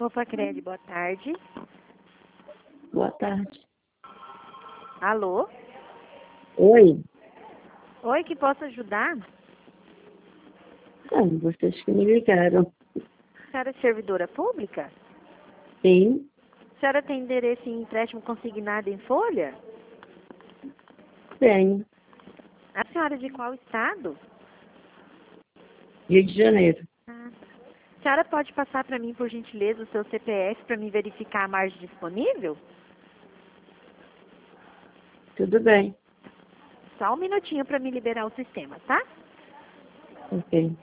Opa, Cred, boa tarde. Boa tarde. Alô? Oi. Oi, que posso ajudar? Vocês que me ligaram. A senhora é servidora pública? Sim, A senhora tem endereço em empréstimo consignado em folha? tenho. A senhora é de qual estado? Rio de Janeiro. Ah, tá. A senhora pode passar para mim, por gentileza, o seu CPF para mim verificar a margem disponível? Tudo bem. Só um minutinho para me liberar o sistema, tá? Ok.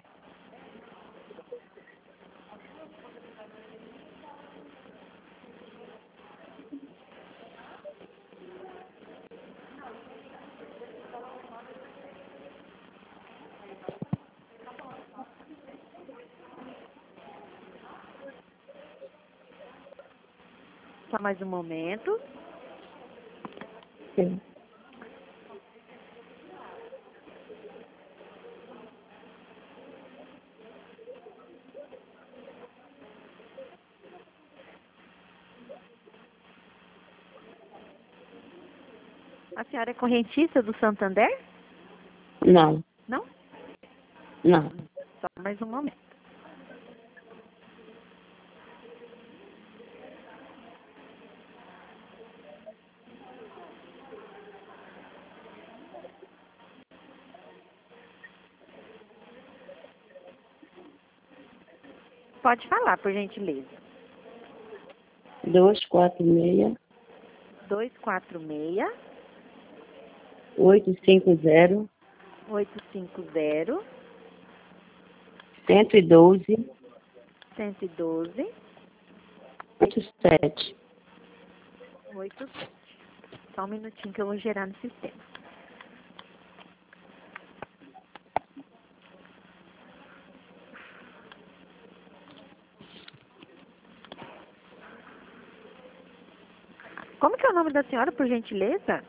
Só mais um momento. Sim. A senhora é correntista do Santander? Não, Não? não. Só mais um momento. Pode falar, por gentileza. 246 246 850 850 112 112 87. 87. Só um minutinho que eu vou gerar no sistema. Como que é o nome da senhora, por gentileza?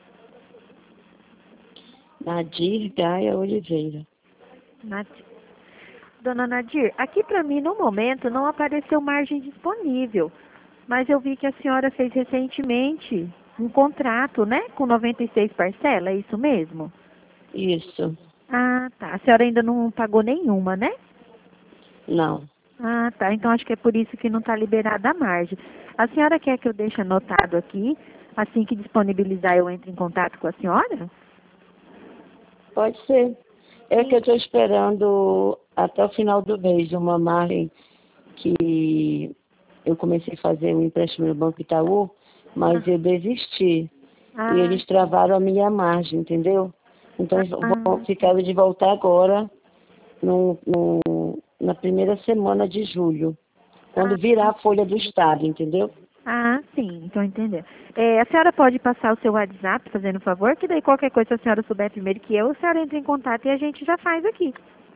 Nadir Gaia Oliveira. Nadir. Dona Nadir, aqui para mim, no momento, não apareceu margem disponível. Mas eu vi que a senhora fez recentemente um contrato, né? Com 96 parcelas, é isso mesmo? Isso. Ah, tá. A senhora ainda não pagou nenhuma, né? Não. Ah, tá. Então acho que é por isso que não está liberada a margem. A senhora quer que eu deixe anotado aqui, assim que disponibilizar eu entre em contato com a senhora? Pode ser. É que Sim. eu estou esperando até o final do mês uma margem que eu comecei a fazer um empréstimo no Banco Itaú, mas eu desisti. E Ah, eles travaram a minha margem, entendeu? Então, eu vou ficar de voltar agora na primeira semana de julho, quando virar a folha do Estado, entendeu? sim, estou entendendo. A senhora pode passar o seu WhatsApp, fazendo um favor, que daí qualquer coisa, se a senhora souber primeiro que eu, a senhora entra em contato e a gente já faz aqui.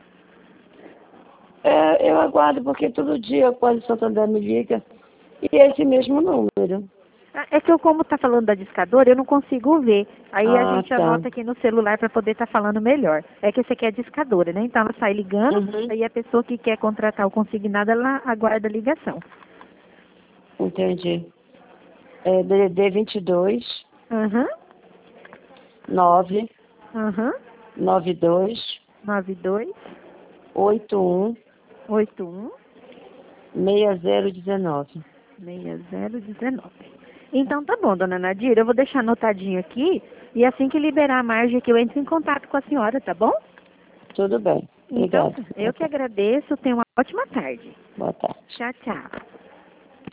Eu aguardo, porque todo dia quase o Santander me liga, e é esse mesmo número. É que eu, como está falando da discadora, eu não consigo ver. Aí a Ah, gente tá. anota aqui no celular para poder estar falando melhor. É que esse aqui é discadora, né? Então ela sai ligando, Uhum, aí a pessoa que quer contratar o consignado, ela aguarda a ligação. entendi. É DDD 22 Aham, 9 aham. 92 92 81 81 6019. 6019. Então tá bom, dona Nadir, eu vou deixar anotadinho aqui e assim que liberar a margem aqui eu entro em contato com a senhora, tá bom? Tudo bem. Então, Obrigado. eu que agradeço, tenha uma ótima tarde. Boa tarde. Tchau, tchau.